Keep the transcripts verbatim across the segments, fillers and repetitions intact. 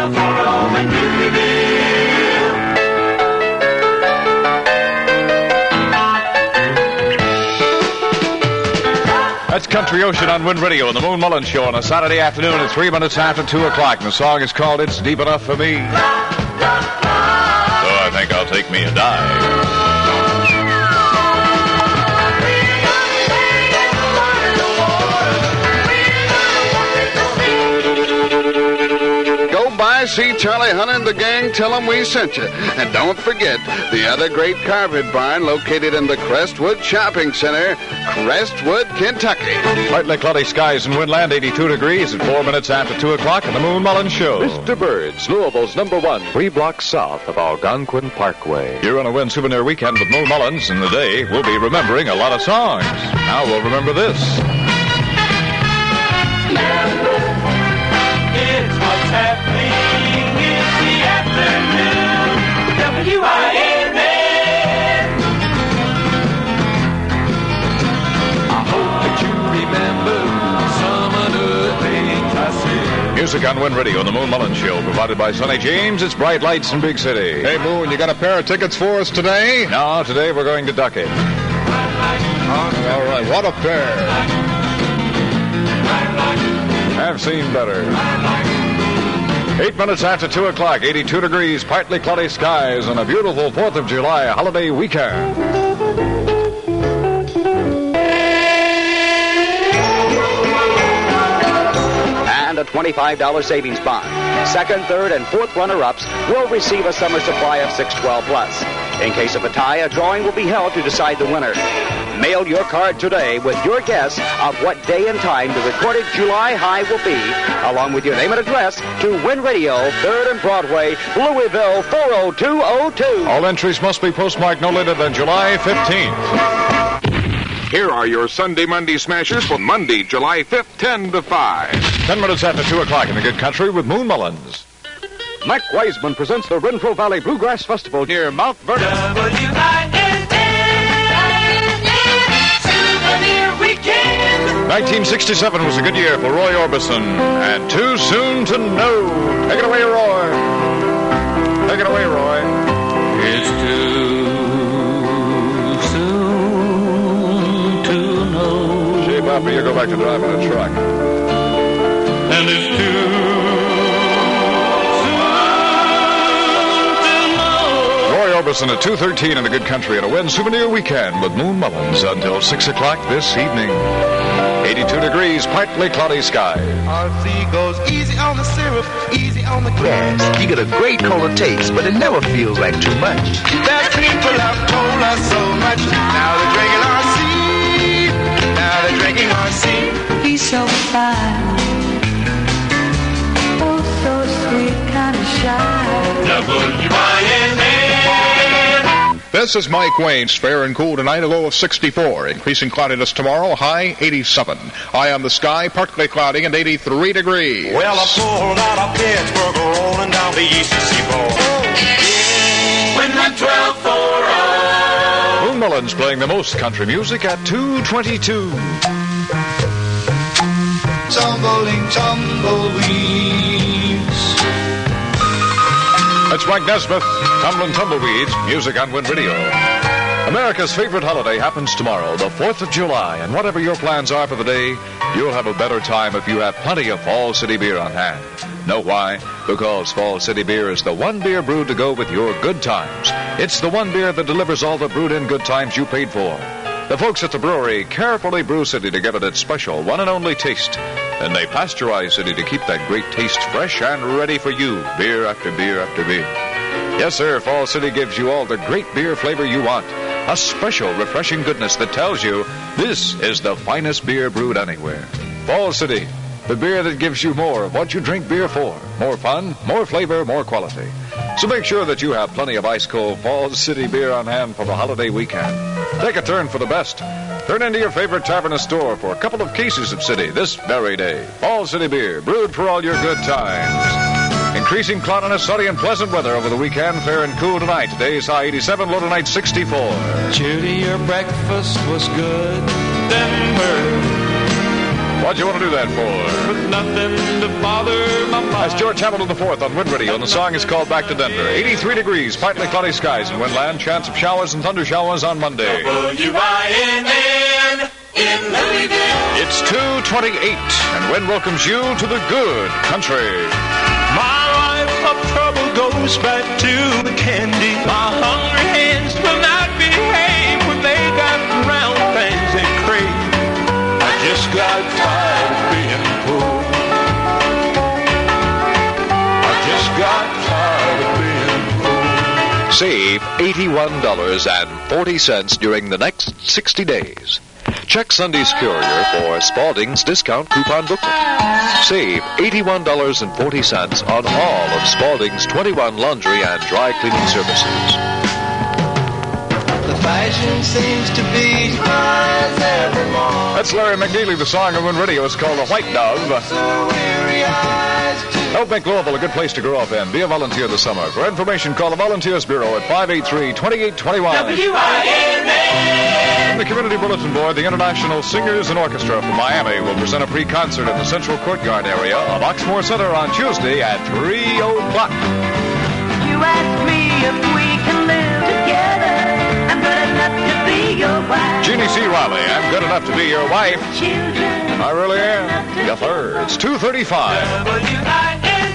twelve forty in Louisville. That's Country Ocean on Wind Radio and the Moon Mullins Show on a Saturday afternoon at three minutes after two o'clock. And the song is called It's Deep Enough for Me. So I think I'll take me a dive. By, see Charlie Hunter and the gang, tell them we sent you. And don't forget the other great carpet barn located in the Crestwood Shopping Center, Crestwood, Kentucky. Partly cloudy skies in Windland, eighty-two degrees at four minutes after two o'clock on the Moon Mullins Show. Mister Bird's, Louisville's number one, three blocks south of Algonquin Parkway. You're on a Win Souvenir Weekend with Moon Mullins, and today we'll be remembering a lot of songs. Now we'll remember this. It's what's happening in the afternoon. W I N N. I hope that you remember some of the things I said. Music on Wind Radio and the Moon Mullins Show, provided by Sonny James. It's bright lights in Big City. Hey, Moon, you got a pair of tickets for us today? No, today we're going to Ducky. All right, what a pair. I've seen better. Eight minutes after two o'clock, eighty-two degrees, partly cloudy skies, and a beautiful fourth of July holiday weekend. And a twenty-five dollars savings bond. Second, third, and fourth runner-ups will receive a summer supply of six twelve plus. In case of a tie, a drawing will be held to decide the winner. Mail your card today with your guess of what day and time the recorded July high will be, along with your name and address, to Wind Radio, third and Broadway, Louisville, four oh two oh two. All entries must be postmarked no later than July fifteenth. Here are your Sunday Monday smashers for Monday, July fifth, ten to five. Ten minutes after two o'clock in the Good Country with Moon Mullins. Mike Wiseman presents the Renfrew Valley Bluegrass Festival near Mount Vernon. W I N N. Souvenir Weekend. nineteen sixty-seven was a good year for Roy Orbison, and Too Soon to Know. Take it away, Roy. Take it away, Roy. It's too soon to know. Gee, Bobby, you go back to driving a truck. And it's too Orbison at two thirteen in the Good Country at a Win Souvenir Weekend with Moon Mullins until six o'clock this evening. eighty-two degrees, partly cloudy sky. R C goes easy on the syrup, easy on the Yes, you get a great cola taste, but it never feels like too much. That people have told us so much. Now they're drinking R C. Now they're drinking R C. He's so fine. Oh, so sweet, kind of shy. W I N N. This is Mike Wayne's fair and cool tonight, a low of sixty-four. Increasing cloudiness tomorrow, high eighty-seven. High on the sky, partly cloudy and eighty-three degrees. Well, I pulled out of Pittsburgh, rolling down the eastern seaboard. Oh, yeah. When the twelve forty. Moon Mullins playing the most country music at two twenty-two. Tumbling tumbleweeds. That's Mike Nesmith, Tumbling Tumbleweeds, music on Wind Radio. America's favorite holiday happens tomorrow, the fourth of July, and whatever your plans are for the day, you'll have a better time if you have plenty of Fall City beer on hand. Know why? Because Fall City beer is the one beer brewed to go with your good times. It's the one beer that delivers all the brewed-in good times you paid for. The folks at the brewery carefully brew City to give it its special one and only taste. And they pasteurize City to keep that great taste fresh and ready for you, beer after beer after beer. Yes, sir, Fall City gives you all the great beer flavor you want. A special, refreshing goodness that tells you this is the finest beer brewed anywhere. Fall City, the beer that gives you more of what you drink beer for. More fun, more flavor, more quality. So make sure that you have plenty of ice-cold Fall City beer on hand for the holiday weekend. Take a turn for the best. Turn into your favorite tavern or store for a couple of cases of City this very day. Fall City beer, brewed for all your good times. Increasing cloudiness, sunny and pleasant weather over the weekend. Fair and cool tonight. Today's high eighty-seven, low tonight sixty-four. Judy, your breakfast was good. Denver. What'd you want to do that for? With nothing to bother my mind. That's George Hamilton the fourth on Wind Radio, and the song is called Back to Denver. eighty-three degrees, partly cloudy skies in Windland. Chance of showers and thunder showers on Monday. W I N N in Louisville. It's two twenty-eight, and Wind welcomes you to the good country. My life of trouble goes back to the candy. My hungry hands will not behave when they got round things they crave. I just got tired of being poor. I just got tired of being poor. Save eighty-one dollars and forty cents during the next sixty days. Check Sunday's Courier for Spalding's discount coupon booklet. Save eighty-one dollars and forty cents on all of Spalding's twenty-one laundry and dry cleaning services. The fashion seems to be to rise every morning. That's Larry McNeely. The song on Wind Radio is called The White Dove. So weary eyes to Help make Louisville a good place to grow up in. Be a volunteer this summer. For information, call the Volunteers Bureau at five eight three, two eight two one. W I N N. From the Community Bulletin Board, the International Singers and Orchestra from Miami will present a pre-concert in the Central Courtyard area of Oxmoor Center on Tuesday at three o'clock. You ask me if we can live together. I'm good enough to be your wife. Jeannie C. Riley, I'm good enough to be your wife. Children. I really am. Yes, sir. It's two thirty-five. W I N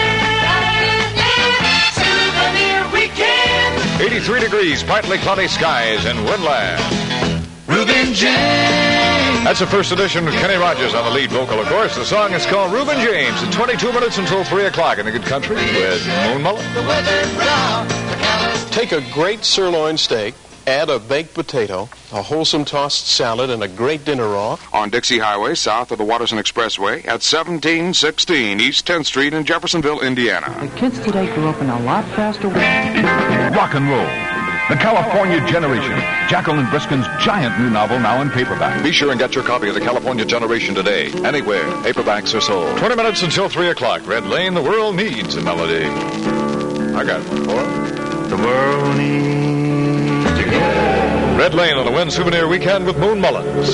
N. Souvenir Weekend. eighty-three degrees, partly cloudy skies in Windland. Reuben James. That's the first edition with Kenny Rogers on the lead vocal, of course. The song is called Reuben James. In twenty-two minutes until three o'clock in the good country with Moon Mullen. The weather brown. Take a great sirloin steak, add a baked potato, a wholesome tossed salad, and a great dinner raw. On Dixie Highway, south of the Watterson Expressway, at seventeen sixteen East tenth Street in Jeffersonville, Indiana. The kids today grew up in a lot faster way. Rock and roll. The California Generation. Jacqueline Briskin's giant new novel now in paperback. Be sure and get your copy of The California Generation today. Anywhere paperbacks are sold. twenty minutes until three o'clock. Red Lane, the world needs a melody. I got one for The world needs to get Red Lane on the Wind Souvenir Weekend with Moon Mullins.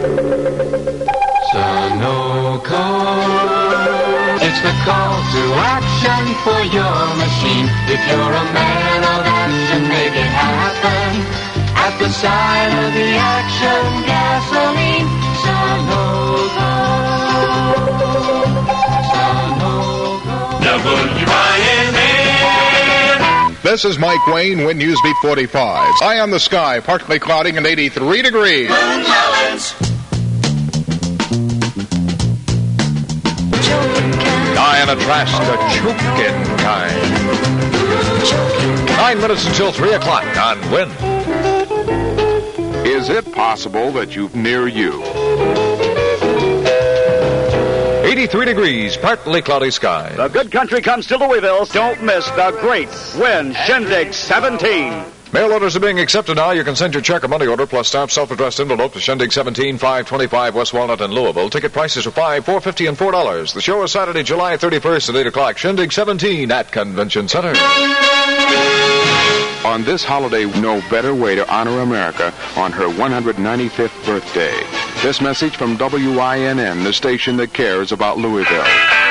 Sunoco. It's the call to action for your machine. If you're a man of action, make it happen. At the sign of the action gasoline, Sunoco. Sunoco. W I N N. This is Mike Wayne, Wind News Beat forty-five. Eye on the sky, partly cloudy and eighty-three degrees. Moon Mullins. Eye on a trash, the choking kind. Nine minutes until three o'clock on Wind. Is it possible that you've near you eighty-three degrees, partly cloudy skies. The good country comes to Louisville. Don't miss the great Wind Shindig seventeen. Mail orders are being accepted now. You can send your check or money order plus stamp self-addressed envelope to Shindig seventeen, five twenty-five West Walnut in Louisville. Ticket prices are five, four fifty, and four dollars. The show is Saturday, July thirty-first at eight o'clock. Shindig seventeen at Convention Center. on this holiday? No better way to honor America on her one hundred ninety-fifth birthday. This message from W I N N, the station that cares about Louisville.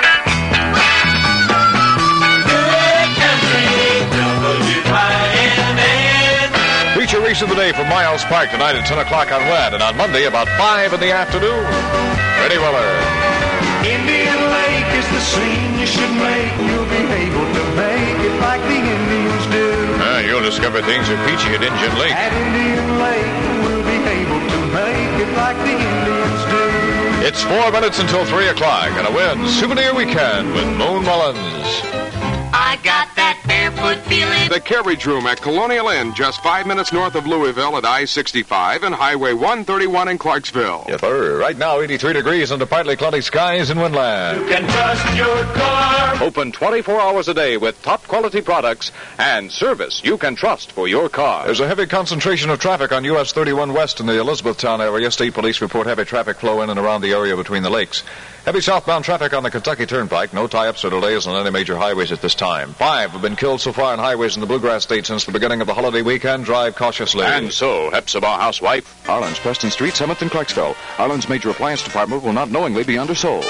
Feature Race of the Day from Miles Park tonight at ten o'clock on W A D, and on Monday about five in the afternoon. Freddie Weller. Indian Lake is the scene you should make. You'll be able to make it like the Indians do. Ah, you'll discover things are peachy at Indian Lake. At Indian Lake, we'll be able to make it like the Indians do. It's four minutes until three o'clock, and a Win Souvenir Weekend with Moon Mullins. I got that barefoot feeling. The Carriage Room at Colonial Inn, just five minutes north of Louisville at I sixty-five and Highway one thirty-one in Clarksville. Yes, sir. Right now, eighty-three degrees under partly cloudy skies in Windland. You can trust your car. Open twenty-four hours a day with top-quality products and service you can trust for your car. There's a heavy concentration of traffic on U S thirty-one West in the Elizabethtown area. State police report heavy traffic flow in and around the area between the lakes. Heavy southbound traffic on the Kentucky Turnpike. No tie-ups or delays on any major highways at this time. Five have been killed so far on highways in the Bluegrass State since the beginning of the holiday weekend. Drive cautiously. And so, Hepzibah housewife. Arlen's, Preston Street, seventh and Clarksville. Arlen's major appliance department will not knowingly be undersold.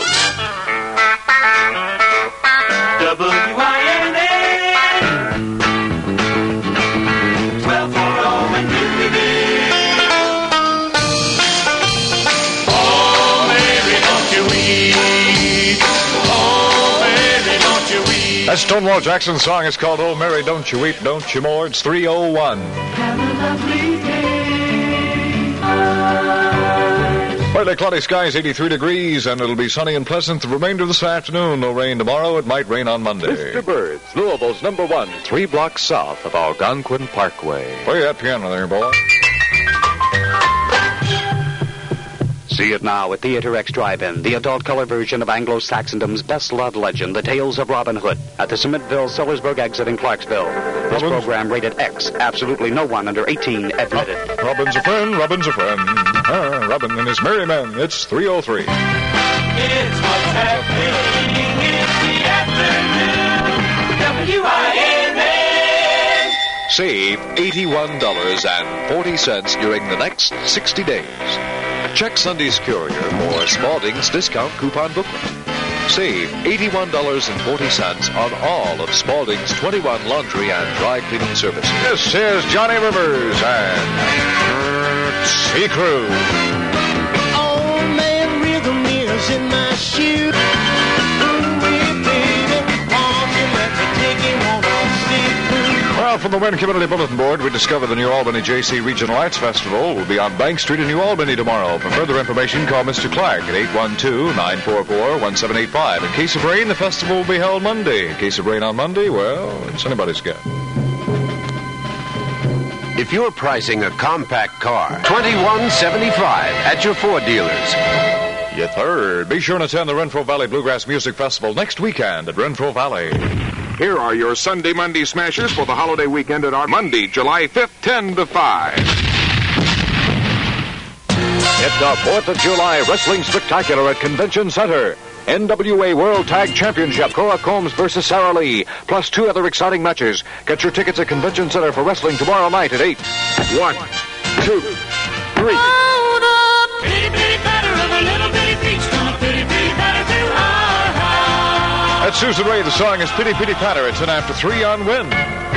W I N N twelve forty and Newbie. Oh, Mary, don't you weep. Oh, Mary, don't you weep. That Stonewall Jackson song is called Oh, Mary, Don't You Weep, Don't You More. It's three oh one. Have a lovely day. Partly cloudy skies, eighty-three degrees, and it'll be sunny and pleasant the remainder of this afternoon. No rain tomorrow. It might rain on Monday. Mister Bird's, Louisville's number one, three blocks south of Algonquin Parkway. Play that piano there, boy. See it now at Theater X Drive-In, the adult color version of Anglo-Saxondom's best-loved legend, The Tales of Robin Hood, at the Cementville-Sillersburg exit in Clarksville. This Robin's? program rated X. Absolutely no one under eighteen admitted. Oh, Robin's a friend, Robin's a friend. Ah, Robin and his merry men. It's three oh three. It's what's happening in the afternoon. W I N N. Save eighty-one dollars and forty cents during the next sixty days. Check Sunday's Courier for Spalding's discount coupon booklet. Save eighty-one dollars and forty cents on all of Spalding's twenty-one laundry and dry cleaning services. This is Johnny Rivers and Sea Crew. Oh, man, rhythm is in my shoe. Ooh, baby, won't you let me take him on a sea cruise? Well, from the Wynn Community Bulletin Board, we discover the New Albany J C Regional Arts Festival will be on Bank Street in New Albany tomorrow. For further information, call Mister Clark at eight one two, nine four four, one seven eight five. In case of rain, the festival will be held Monday. In case of rain on Monday, well, it's anybody's guess. If you're pricing a compact car, twenty-one seventy-five at your Ford dealers. You third. Be sure to attend the Renfro Valley Bluegrass Music Festival next weekend at Renfro Valley. Here are your Sunday Monday smashers for the holiday weekend at our Monday, July fifth, ten to five. It's the fourth of July Wrestling Spectacular at Convention Center. N W A World Tag Championship, Cora Combs versus Sarah Lee, plus two other exciting matches. Get your tickets at Convention Center for wrestling tomorrow night at eight. One, two, three. Oh, the bitty bitty batter of a little bitty peach, gonna bitty bitty batter too high. That's Susan Ray. The song is Pitty Pitty Patter. It's an after three on Win.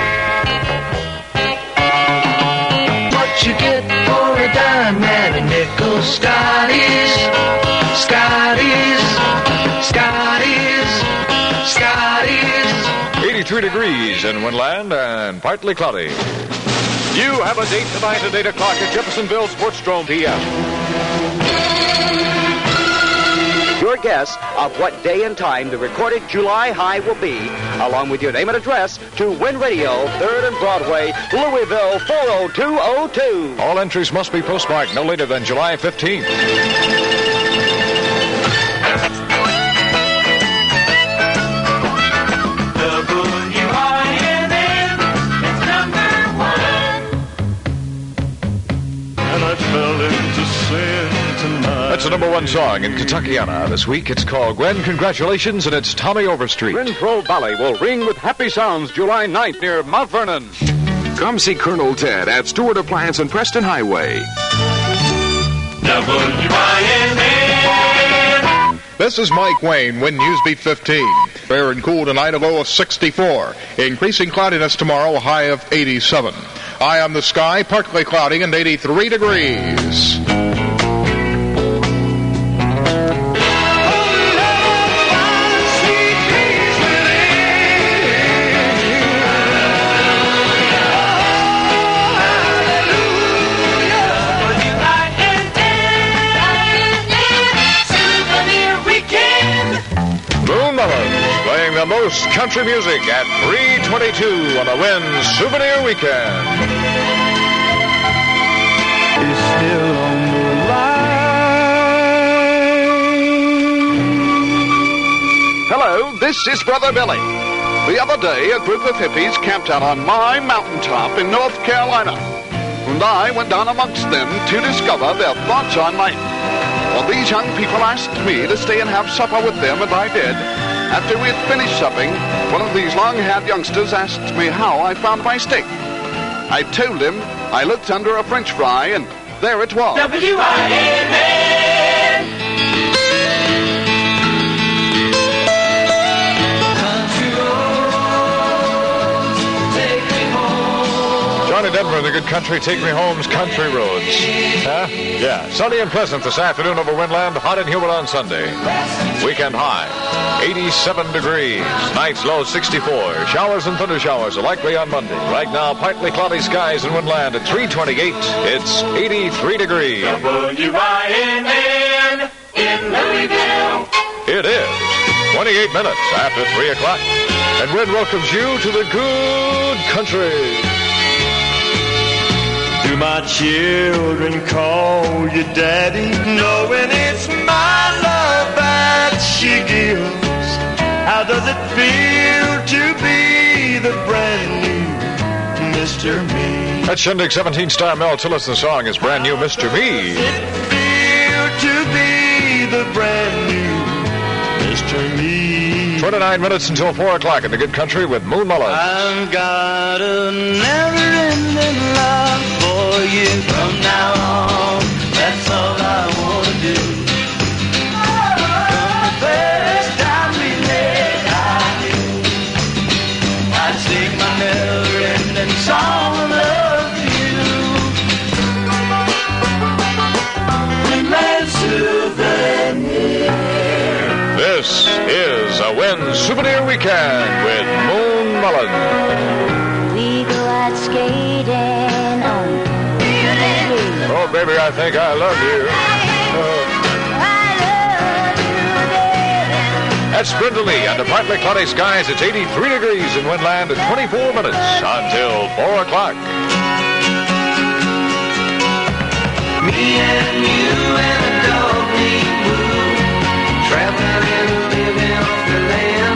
What you get for a dime and a nickel, Scotty's, Scotty's, Scotty's, Scotty's. eighty-three degrees in Winland and partly cloudy. You have a date tonight at eight o'clock at Jeffersonville Sportsdrome P M. Your guess of what day and time the recorded July high will be, along with your name and address, to Win Radio, third and Broadway, Louisville, four oh two oh two. All entries must be postmarked no later than July fifteenth. That's the number one song in Kentuckiana. This week it's called Gwen Congratulations, and it's Tommy Overstreet. Renfro Valley will ring with happy sounds July ninth near Mount Vernon. Come see Colonel Ted at Stewart Appliance and Preston Highway. W I N N. This is Mike Wayne, Wind News Beat fifteen. Fair and cool tonight, a low of sixty-four. Increasing cloudiness tomorrow, a high of eighty-seven. Eye on the sky, partly cloudy and eighty-three degrees. Playing the most country music at three twenty-two on the Win Souvenir Weekend. Is still on the line. Hello, this is Brother Billy. The other day, a group of hippies camped out on my mountaintop in North Carolina. And I went down amongst them to discover their thoughts on life. Well, these young people asked me to stay and have supper with them, and I did. After we had finished supping, one of these long-haired youngsters asked me how I found my steak. I told him I looked under a French fry, and there it was. W I N N. Johnny Denver and the Good Country, Take Me Home's Country Roads. Huh? Yeah. Sunny and pleasant this afternoon over Windland. Hot and humid on Sunday. Weekend high, eighty-seven degrees. Nights low, sixty-four. Showers and thunder showers are likely on Monday. Right now, partly cloudy skies in Windland at three twenty-eight. It's eighty-three degrees. W I N N in Louisville. It is twenty-eight minutes after three o'clock. And Wind welcomes you to the Good Country. Do my children call you daddy, knowing it's my love that she gives? How does it feel to be the brand new Mister Me? That Shindig seventeen star Mel Tillison song is brand new Mister Me. How does it feel to be the brand new Mister Me? twenty-nine minutes until four o'clock in the Good Country with Moon Mullins. I've got a never-ending love for you from now on. That's all I want to do. From the first time we met, I knew I'd sing my never-ending song of love to you. Windland Souvenir. This is a Wind Souvenir Weekend with Moon Mullins. We go out skating on. Oh, baby, I think I love you. Oh. That's Brenda Lee under partly cloudy skies. It's eighty-three degrees in Windland at twenty-four minutes until four o'clock. Me and you and a dog named Blue, traveling and living off the land.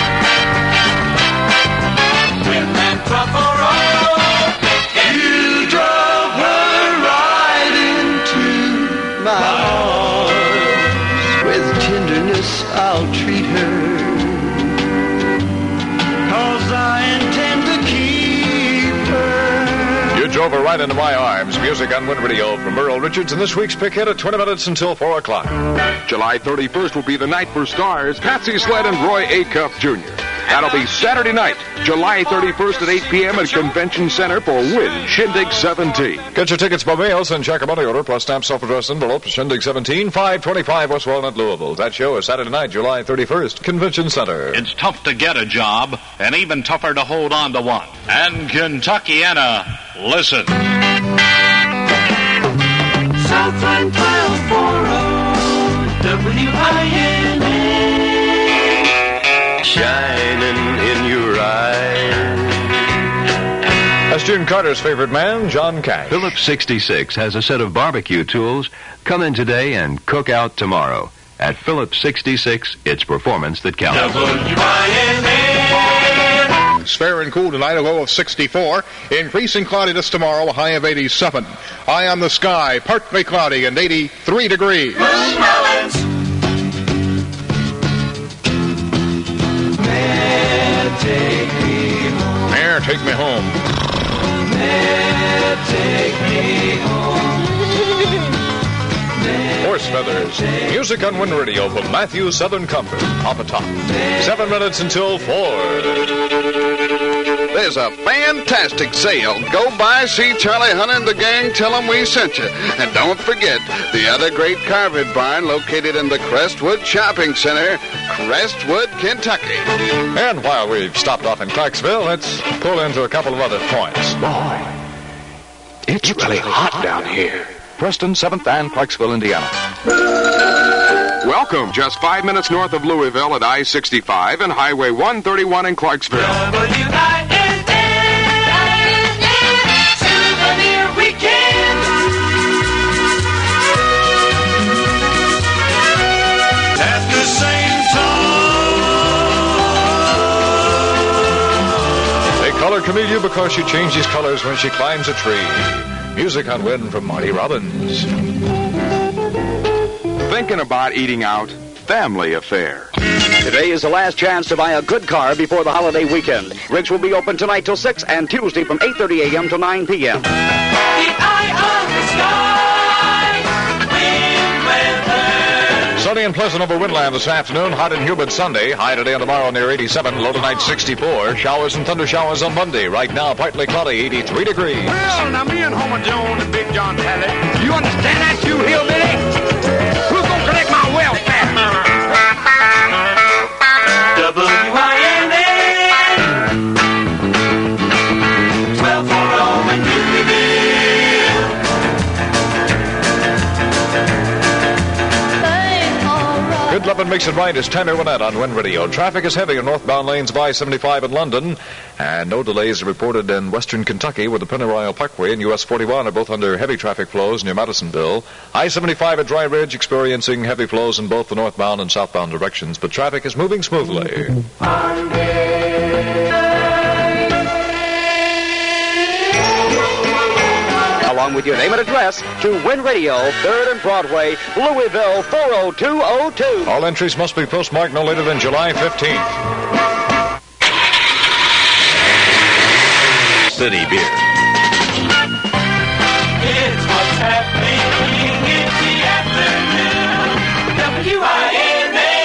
Windland Truffle Road, you drove her right into my arms. With tenderness I'll treat her, 'cause I intend to keep her. You drove her right into my arms. Music on Wind Radio from Earl Richards and this week's pick hit at twenty minutes until four o'clock. July thirty-first will be the night for stars Patsy Sled and Roy Acuff Junior That'll be Saturday night, July thirty-first at eight p.m. at Convention Center for Wind Shindig seventeen. Get your tickets by mail. Send check or money order plus stamp self-addressed envelope to Shindig seventeen, five twenty-five West Walnut, Louisville. That show is Saturday night, July thirty-first, Convention Center. It's tough to get a job, and even tougher to hold on to one. And Kentuckiana, listen. Southland twelve forty, W I N A, shining in your eyes. That's June Carter's favorite man, John Cash. Phillips sixty-six has a set of barbecue tools. Come in today and cook out tomorrow. At Phillips sixty-six, it's performance that counts. W I N A. It's fair and cool tonight, a low of sixty-four. Increasing cloudiness tomorrow, a high of eighty-seven. High on the sky, partly cloudy and eighty-three degrees. Moon Mullins. Mare, take me home. Mare, take me home. Mare, take me home. Horse Feathers. Music on Wind Radio from Matthew Southern Comfort. Off the top. Seven minutes until four. There's a fantastic sale. Go by, see Charlie Hunter and the gang, tell them we sent you. And don't forget the other great carpet barn located in the Crestwood Shopping Center, Crestwood, Kentucky. And while we've stopped off in Clarksville, let's pull into a couple of other points. Boy, it's, it's really hot, hot down here. Preston, seventh and Clarksville, Indiana. Welcome, just five minutes north of Louisville at I sixty-five and Highway one thirty-one in Clarksville. W I N N, Souvenir Weekend. At the same time. They color Camellia because she changes colors when she climbs a tree. Music on Wind from Marty Robbins. thinking about eating out, family affair. Today is the last chance to buy a good car before the holiday weekend. Rigs will be open tonight till six and Tuesday from eight thirty a.m. to nine p.m. The eye of the sky, wind weather. Sunny and pleasant over Windland this afternoon. Hot and humid Sunday. High today and tomorrow near eighty-seven. Low tonight sixty-four. Showers and thunder showers on Monday. Right now partly cloudy, eighty-three degrees. Well, now me and Homer Jones and Big John Talley. You understand that, you hillbilly? Who's gonna collect my welfare? W I N N twelve forty in Newbyville. Good loving makes it right. It's Tammy Wynette on Wind Radio. Traffic is heavy in northbound lanes of I seventy-five in London, and no delays are reported in western Kentucky, where the Pennyroyal Parkway and U S forty-one are both under heavy traffic flows near Madisonville. I seventy-five at Dry Ridge experiencing heavy flows in both the northbound and southbound directions, but traffic is moving smoothly. Along with your name and address to Wind Radio, third and Broadway, Louisville, four oh two oh two. All entries must be postmarked no later than July fifteenth. City Beer. It's what's happening in the afternoon. W I N N.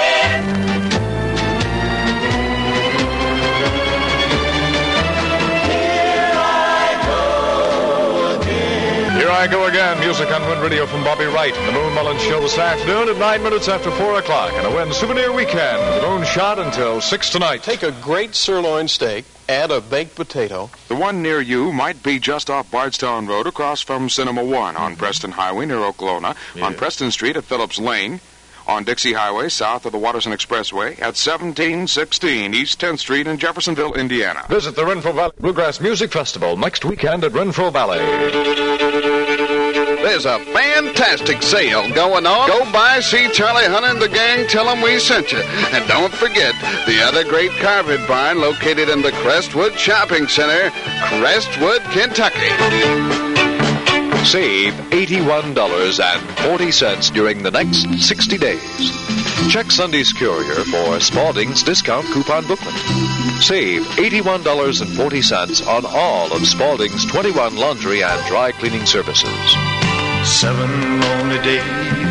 Here I go again. Music on Wind Radio from Bobby Wright. The Moon Mullins Show this afternoon at nine minutes after four o'clock. And a Wynn Souvenir Weekend. The moon shot until six tonight. Take a great sirloin steak, add a baked potato. The one near you might be just off Bardstown Road across from Cinema One, on Preston Highway near Oklahoma, Yeah. on Preston Street at Phillips Lane, on Dixie Highway south of the Watterson Expressway, at seventeen sixteen East tenth Street in Jeffersonville, Indiana. Visit the Renfrew Valley Bluegrass Music Festival next weekend at Renfrew Valley. There's a fantastic sale going on. Go by, see Charlie Hunter and the gang, tell them we sent you. And don't forget the other great carpet barn located in the Crestwood Shopping Center, Crestwood, Kentucky. Save eighty-one dollars and forty cents during the next sixty days. Check Sunday's Courier for Spalding's discount coupon booklet. Save eighty-one dollars and forty cents on all of Spalding's twenty-one laundry and dry cleaning services. Seven lonely days.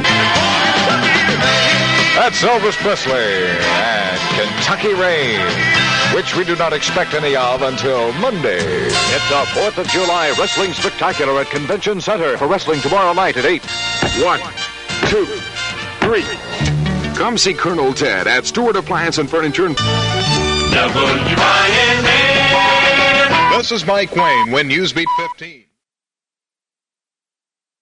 That's Elvis Presley and Kentucky Rain, which we do not expect any of until Monday. It's a fourth of July Wrestling Spectacular at Convention Center for wrestling tomorrow night at eight. One, two, three. Come see Colonel Ted at Stewart Appliance and Furniture. W I N N. This is Mike Wayne, Win Newsbeat fifteen.